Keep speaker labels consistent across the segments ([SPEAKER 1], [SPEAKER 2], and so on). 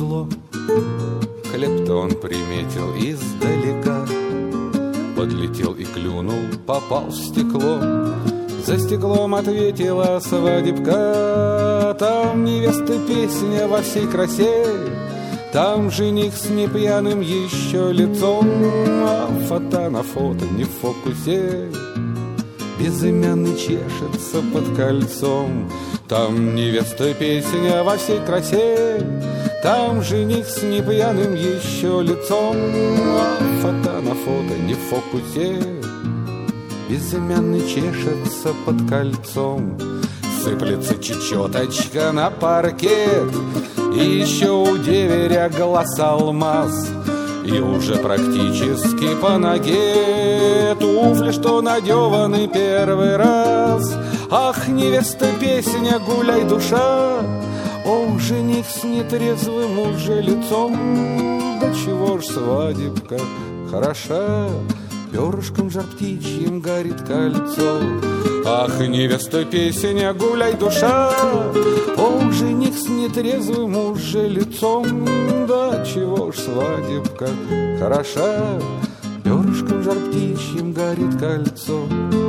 [SPEAKER 1] тяжело. Хлеб-то он приметил издалека, подлетел и клюнул, попал в стекло. За стеклом ответила свадебка, там невесты песня во всей красе, там жених с непьяным еще лицом, а фото на фото не в фокусе, безымянный чешется под кольцом. Там невеста песня во всей красе, там жених с непьяным еще лицом, а фото на фото не в фокусе, безымянный чешется под кольцом. Сыплется чечеточка на паркет, и еще у деверя глаз алмаз, и уже практически по ноге туфли, что надеваны первый раз. Ах, невеста песня, гуляй, душа, ох, жених с нетрезвым уже лицом. Да чего ж свадебка хороша, перышком жар птичьим горит кольцо. Ах, невеста песня, гуляй, душа, ох, жених с нетрезвым уже лицом. Да чего ж свадебка хороша, перышком жар птичьим горит кольцо.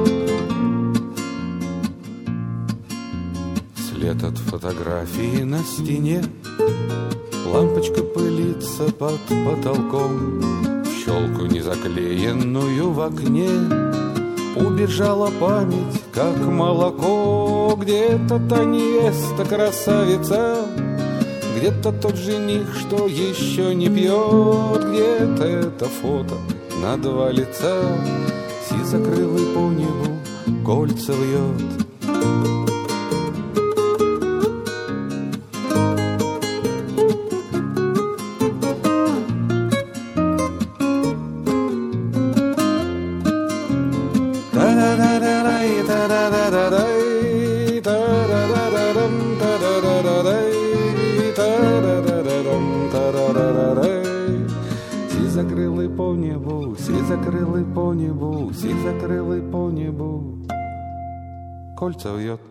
[SPEAKER 1] След от фотографии на стене, лампочка пылится под потолком, в щелку незаклеенную в окне убежала память, как молоко. Где-то та невеста красавица, где-то тот жених, что еще не пьет, где-то это фото на два лица, сизокрылый по небу кольца вьет. Сизокрылый по небу, сизокрылый по небу, сизокрылый по небу, кольца вьет.